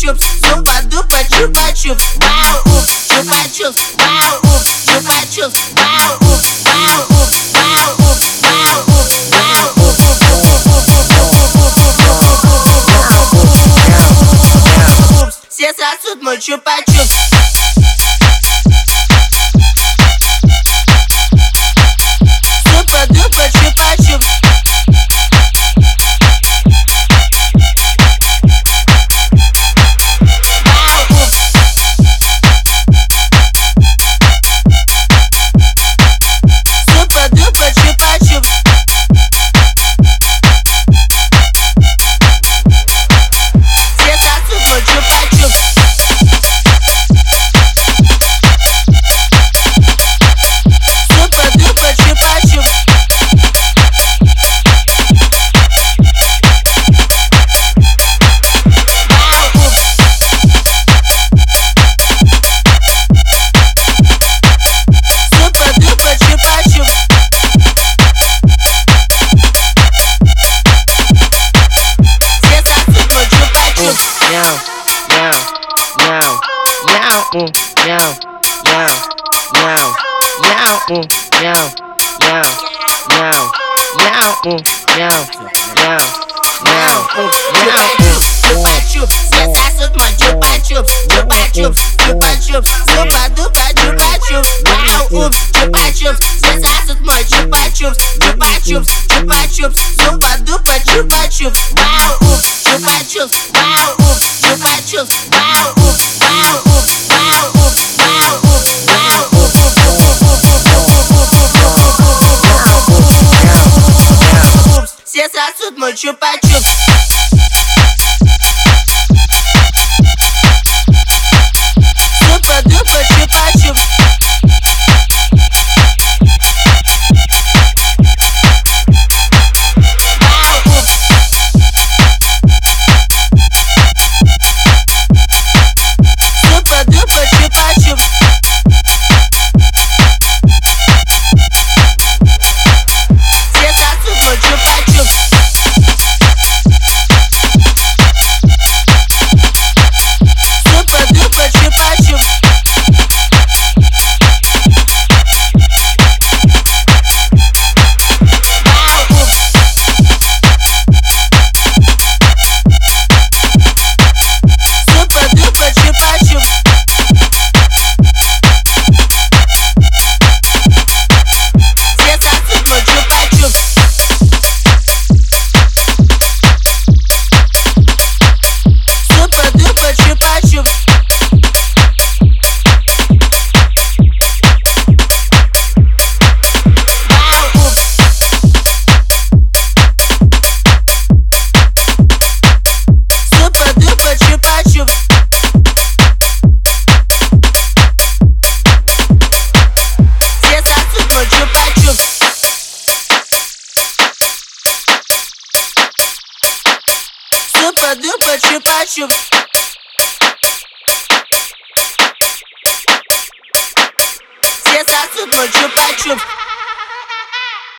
чупа-чупс, супа-дупа, чупа-чупс, вау-уп, чупа-чупс, вау-уп, чупа-чупс, вау-уп, вау-уп, вау-уп, вау-уп, вау-уп. Все сосут мой чупа-чупс. Супа-дупа, чупа-чупс. Чупа-чупс, все сосут мой чупа-чупс. Чупа-чупс, чупа-чупс, супа-дупа, чупа-чупс, вау-уп, чупа-чупс, все сосут мой чупа-чупс. Чупа-чупс, чупа-чупс, супа-дупа, чупа-чупс, вау-уп, чупа-чупс, вау-уп, чупа-чупс, вау-уп, вау-уп, вау-уп, вау-уп, вау-уп. Все сосут мой чупа-чупс. Супа-дупа, чупа-чупс. Вау-уп. Супа-дупа, чупа-чупс. Все сосут мой чупа-чупс. Супа-дупа, чупа-чупс. Вау-уп. Супа-дупа, чупа-чупс. Все сосут мой чупа-чупс. Супа-дупа, чупа-чупс. Вау-уп. Супа-дупа, чупа-чупс. Все сосут мой чупа-чупс. Супа-дупа, чупа-чупс. Все сосут мой чупа-чупс.